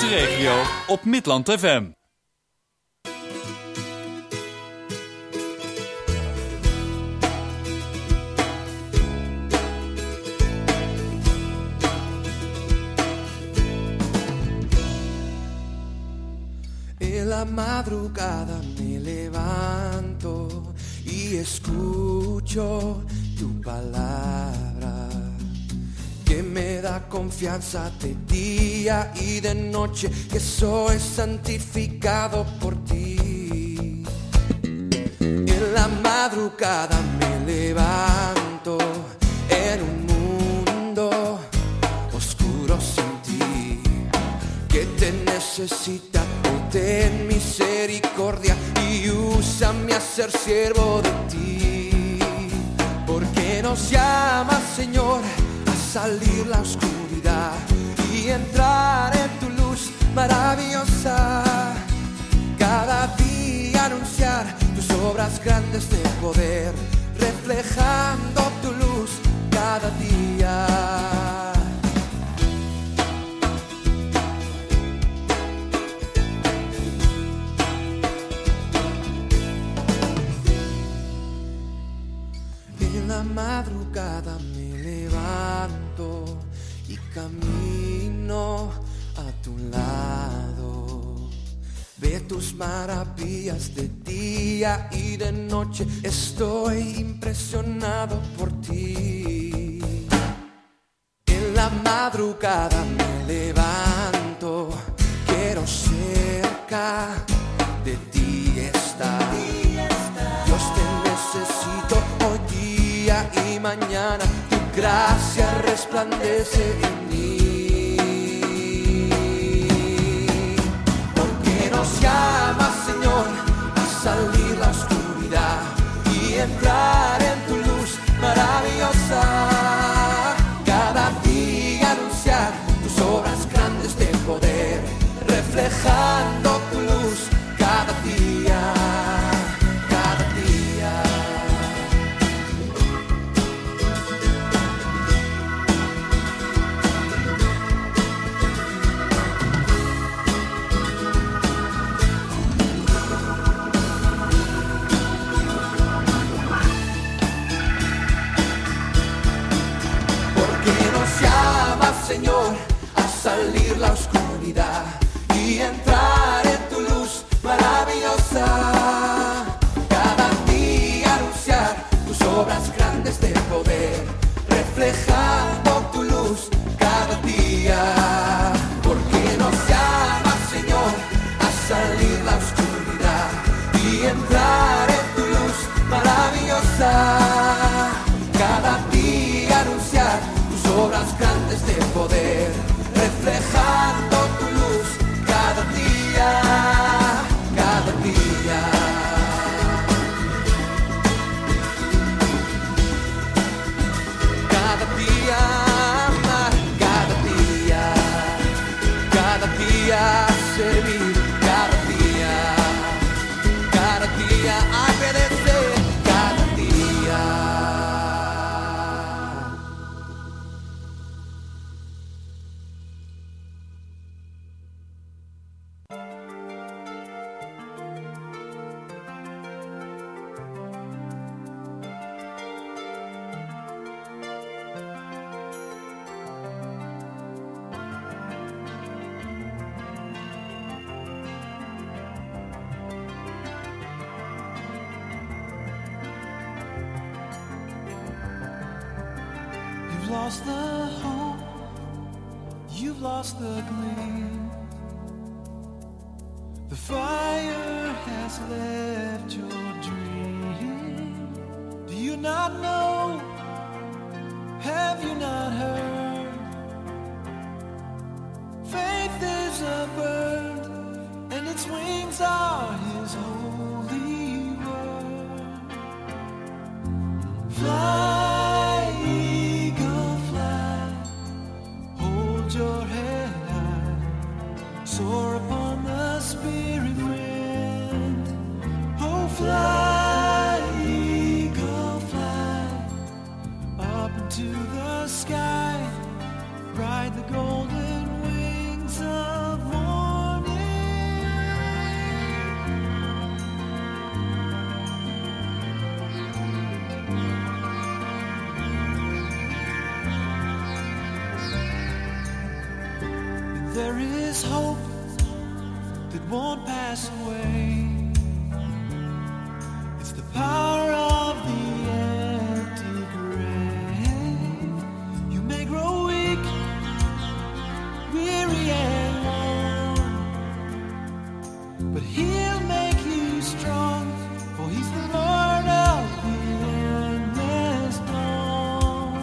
regio op Midland FM. En la madrugada me levanto y escucho tu palabra, que me da confianza de día y de noche, que soy santificado por ti. En la madrugada me levanto en un mundo oscuro sin ti, que te necesita. Ten misericordia y úsame a ser siervo de ti, porque nos llamas, Señor, a salir la oscuridad y entrar en tu luz maravillosa. Cada día anunciar tus obras grandes de poder, reflejando tu luz cada día. En la madrugada me levanto y camino a tu lado. Ve tus maravillas de día y de noche, estoy impresionado por ti. En la madrugada me levanto, quiero cerca de ti estar. Dios, te necesito hoy día y mañana, tu gracia resplandece en mí. Porque nos llamas, Señor, a salir la oscuridad y entrar en tu luz maravillosa. Cada día anunciar tus obras grandes de poder, reflejando tu luz cada día. Señor, a salir la oscuridad y entrar en tu luz maravillosa. Cada día anunciar tus obras grandes de poder, reflejando tu luz cada día. Porque nos llamas, Señor, a salir la oscuridad y entrar en tu luz maravillosa. Cada día anunciar tus obras grandes de poder, reflejando tu luz cada día, cada día. Cada día, cada día, cada día servir, cada día agradecer, cada día. You've lost the hope, you've lost the gleam. The fire has left your dream. Do you not know? Have you not heard? Faith is a bird, and its wings are his holy word. Fly, eagle, fly, hold your head high, soar upon the spirit wind. Oh, fly, eagle, fly, up into the sky, ride the golden wings of morning. there is hope that won't pass away. It's the power of the empty grave. You may grow weak, weary and worn, but He'll make you strong, for He's the Lord of the endless dawn.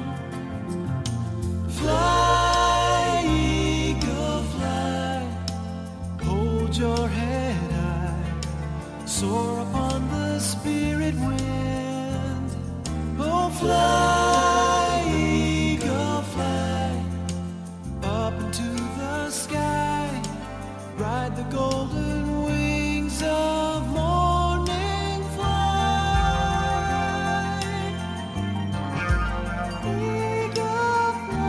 Fly, eagle, fly, hold your head high, soar upon the spirit wind. Oh, fly, eagle, fly, up into the sky, ride the golden wings of morning flight. Eagle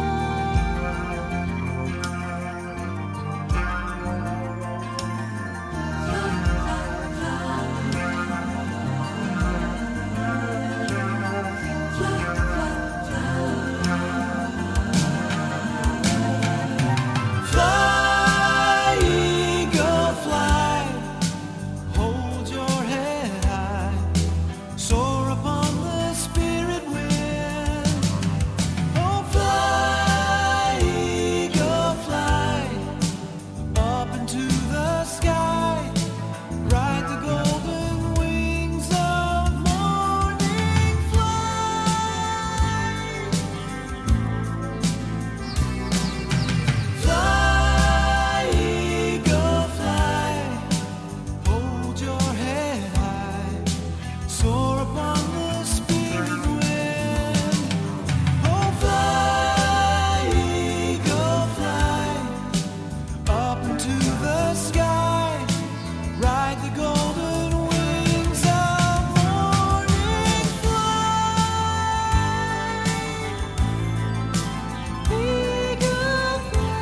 fly, eagle, fly, hold your head high, soar upon the spirit wind. Oh, fly, eagle, fly, up into the sky, ride the golden wings of morning flight. Fly, eagle, fly, hold your head high, soar upon the spirit wind. Oh, fly, eagle, fly, up into the sky, ride the golden wings of morning flight. Eagle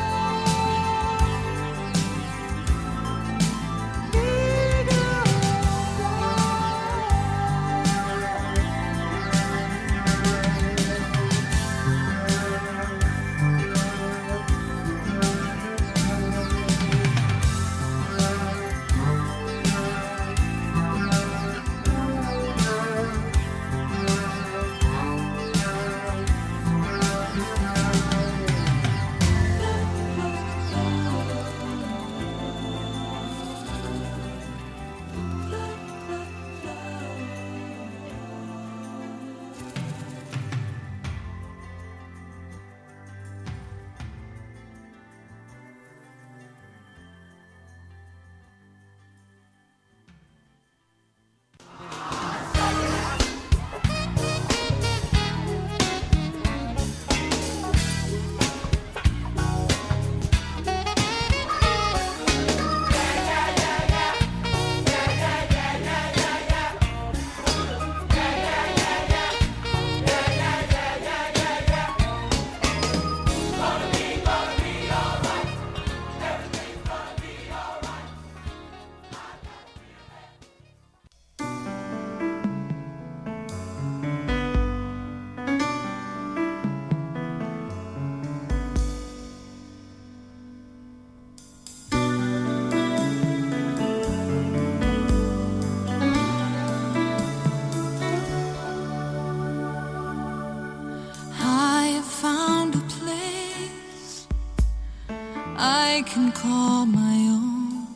I have found a place I can call my own.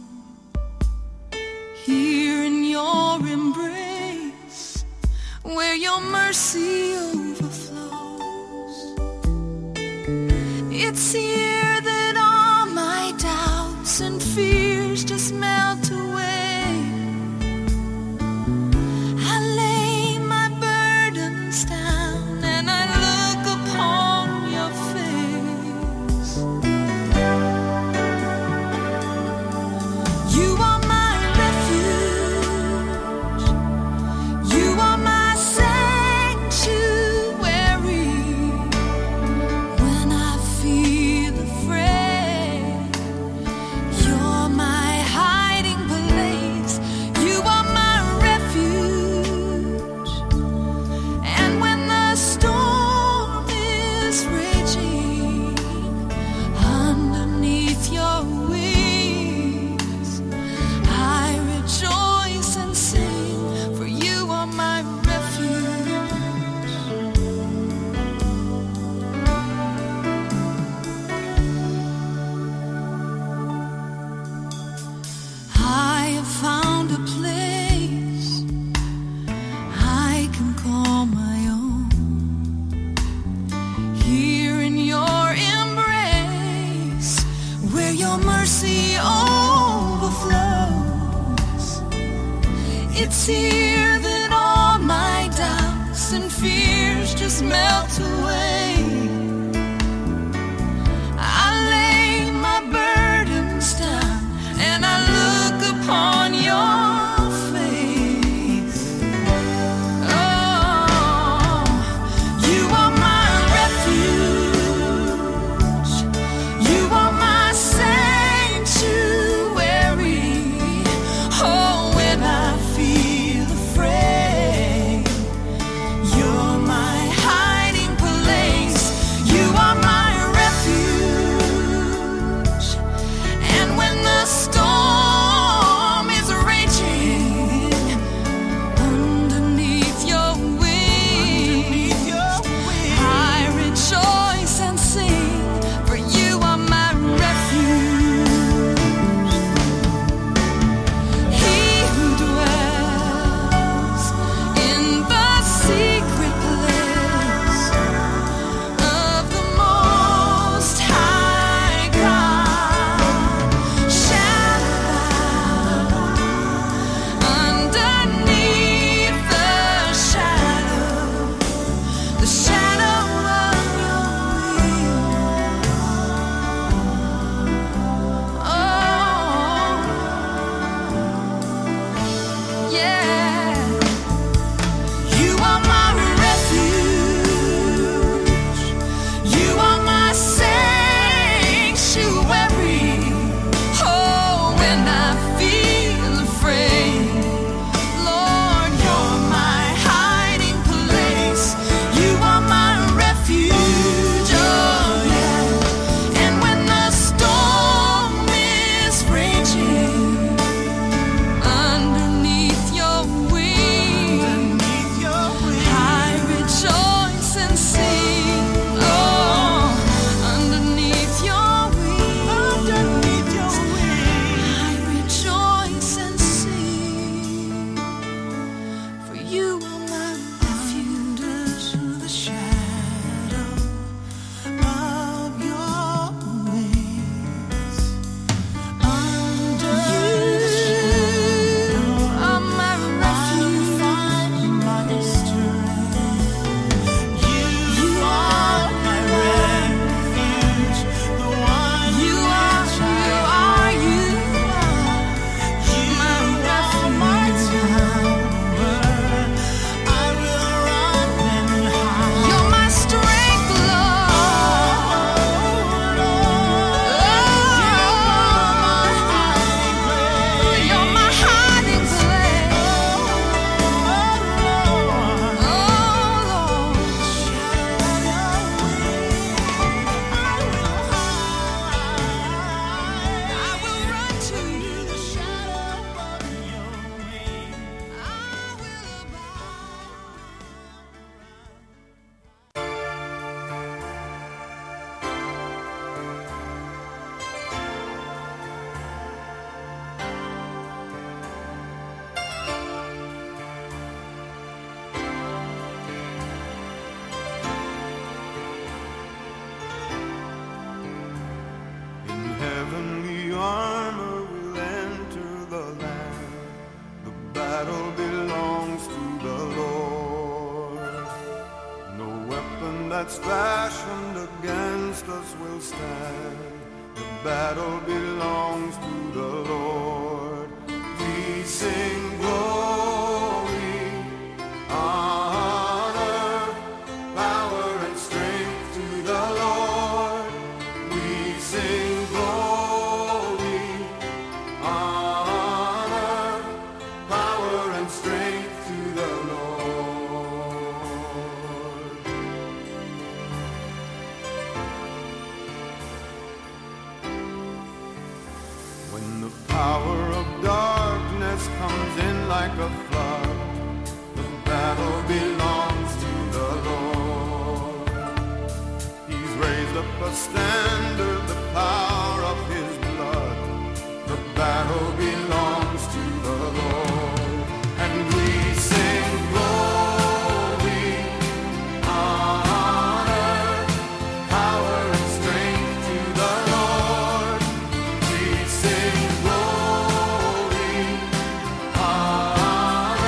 Here in your embrace, where your mercy overflows. It's here that all my doubts and fears just melt away. I lay my burdens down and I look upon your face. You are my refuge. You are my sanctuary. When I feel It's here that all my doubts and fears just melt away. I lay my burdens down and I look upon your face. Oh, you are my refuge. You are my sanctuary. Oh, when I feel afraid, you're my hiding place. You are my refuge. And when the storm is raging, underneath your wings, I rejoice and sing, for you are my refuge. He who dwells in the secret place of the Most High God shall abide underneath the shadow of your wings. Oh, yeah. You are my refuge. You are my sanctuary. Oh, when I feel afraid, Lord, you're my hiding place. You are my refuge. Oh, yeah. And when the storm is raging, underneath your wings, I rejoice and sing. Oh, underneath your wings, I rejoice and sing. For you are my refuge to the shadow of your wings. Under you are my refuge. My strength. You are my refuge. The one you are my refuge. I will run and hide. You're my strength, Lord. You're my hiding place. I will run to you. The shadow of your wings, I will abide. In heavenly armor we'll enter the land. The battle belongs to the Lord. No weapon that's fashioned against us will stand. The battle belongs to the Lord. We sing glory, honor, power and strength to the Lord. We sing glory, honor, power and strength to the Lord. When the power of darkness comes in like a flood, the battle belongs to the Lord. He's raised up a standard, the power of his blood. The battle belongs to the Lord. And we sing glory, honor, power and strength to the Lord. We sing glory, honor,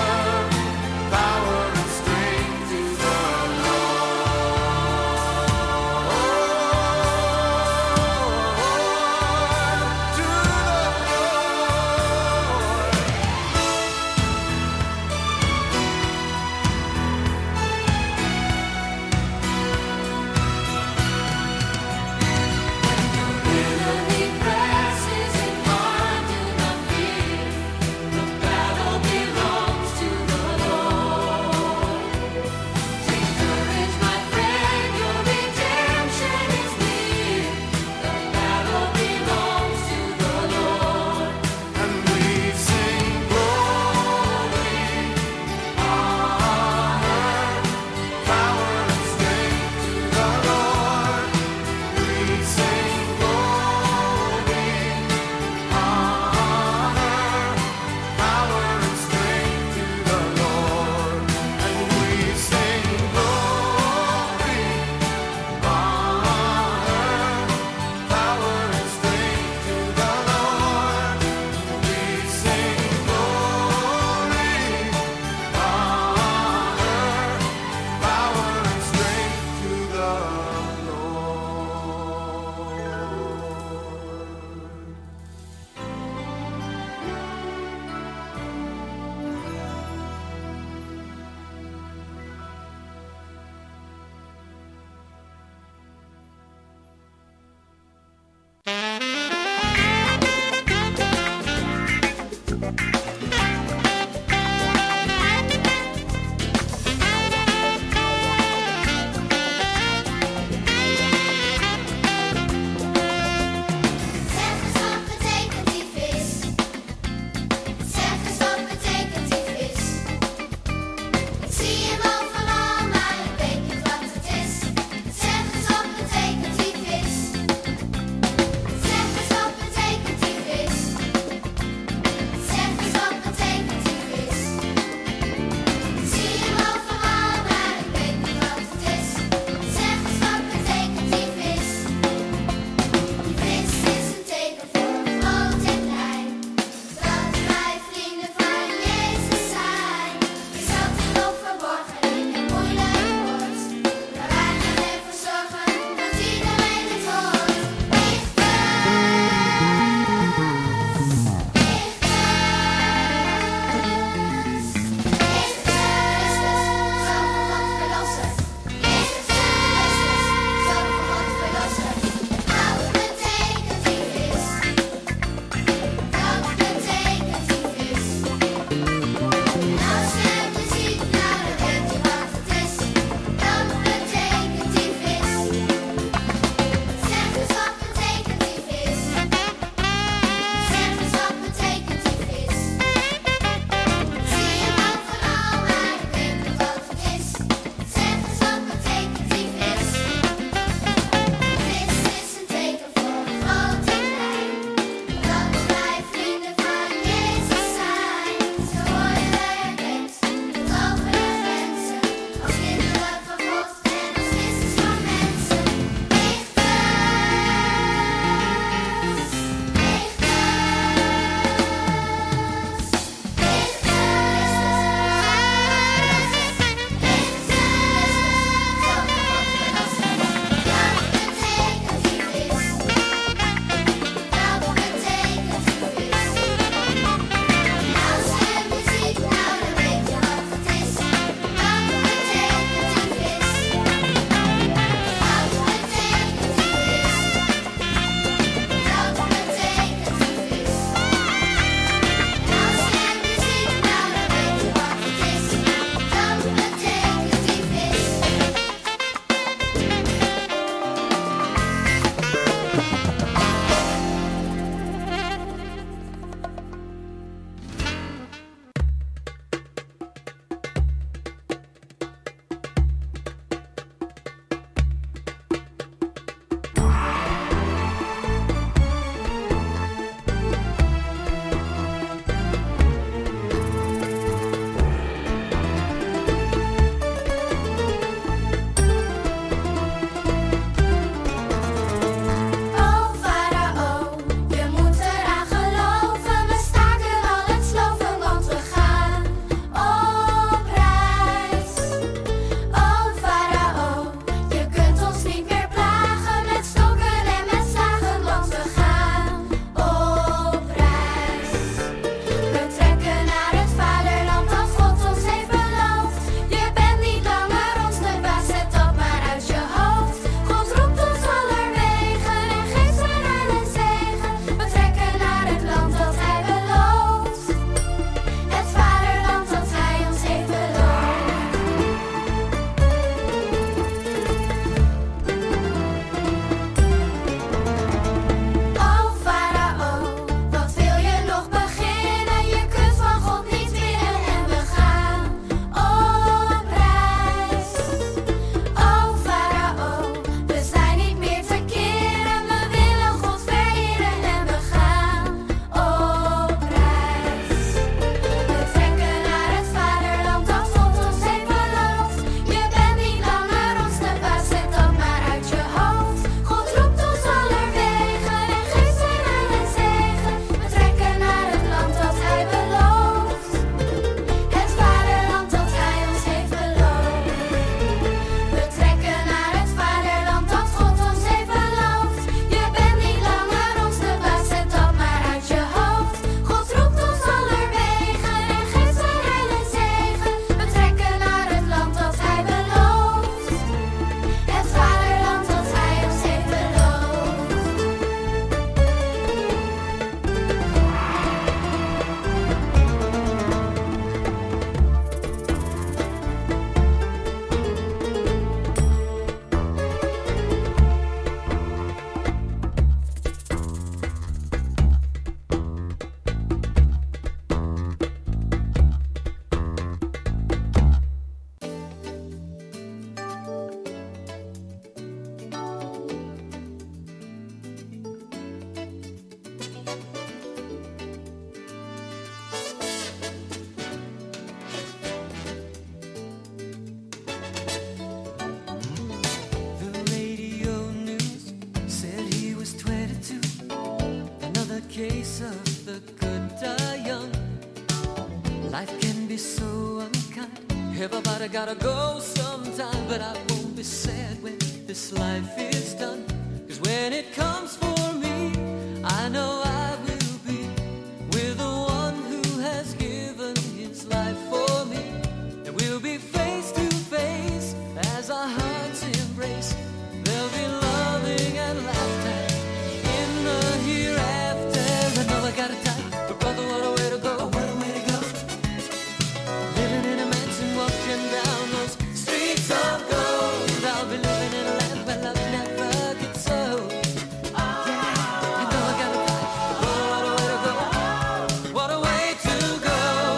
Everybody gotta go sometime, but I won't be sad when this life is done. 'Cause when it comes for me, I know I will be with the one who has given his life for me. And we'll be face to face as our hearts embrace. There'll be loving and laughter in the hereafter. I know I gotta die, but brother, what a way to go. What a way to go. Living in a mansion, walking down those streets of gold. I'll be living in a land where love never gets old. I know I gotta die, but what a way to go. What a way to go.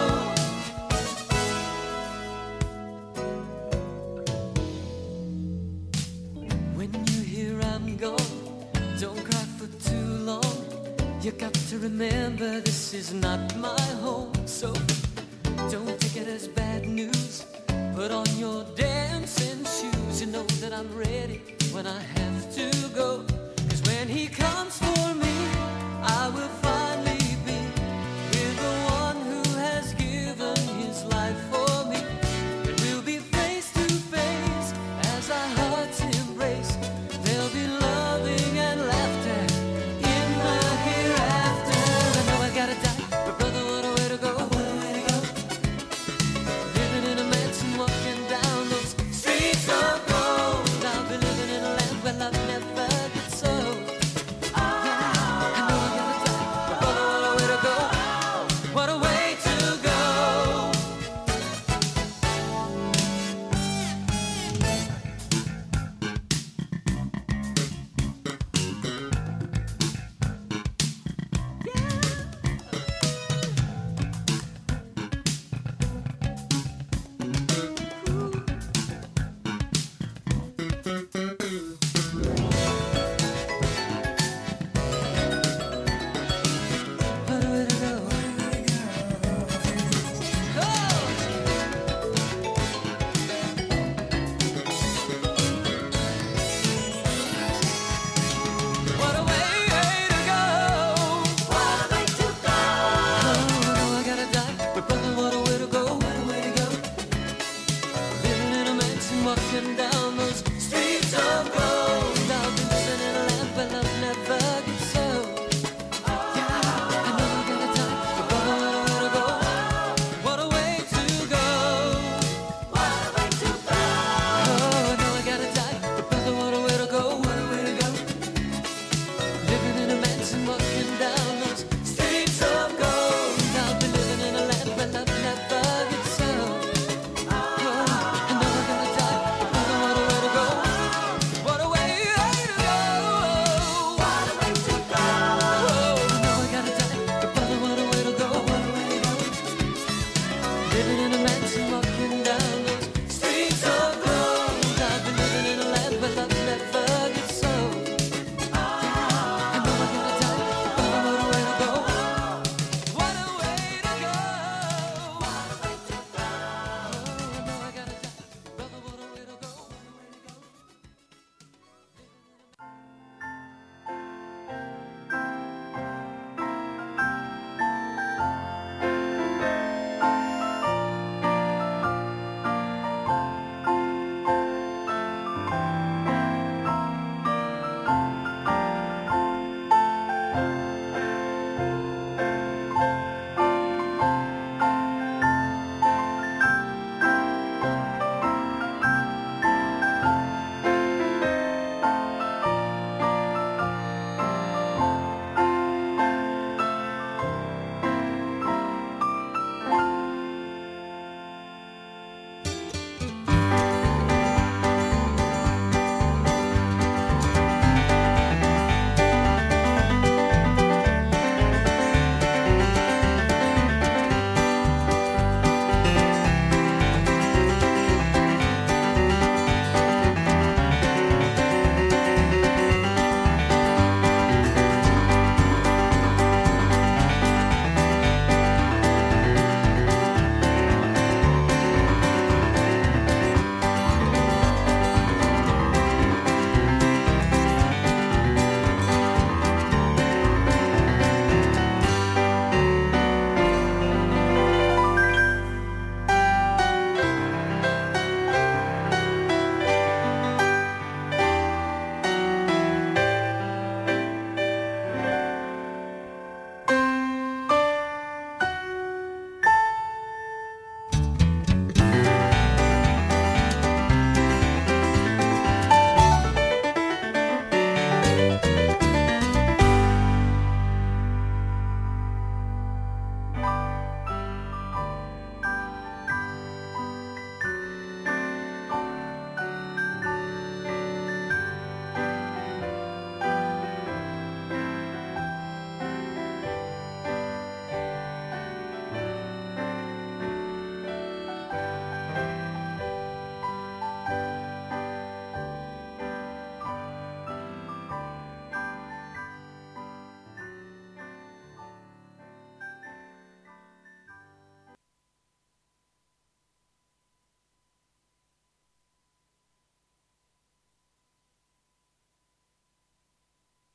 When you hear I'm gone, don't cry for too long. You got to remember this is not my home. So don't take it as bad news. Put on your dancing shoes. You know that I'm ready when I have to go. 'Cause when he comes for me, I will finally be with the one who has given his life for me. And we'll be face to face as our hearts embrace. There'll be loving and laughter in the hereafter. I know I gotta die, but brother, what a way to go. What a way to go. Living in a mansion, walking down those streets of gold. I'll be living in a land where love never gets old.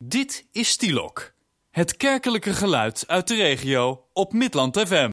Dit is Stielok. Het kerkelijke geluid uit de regio op Midland FM.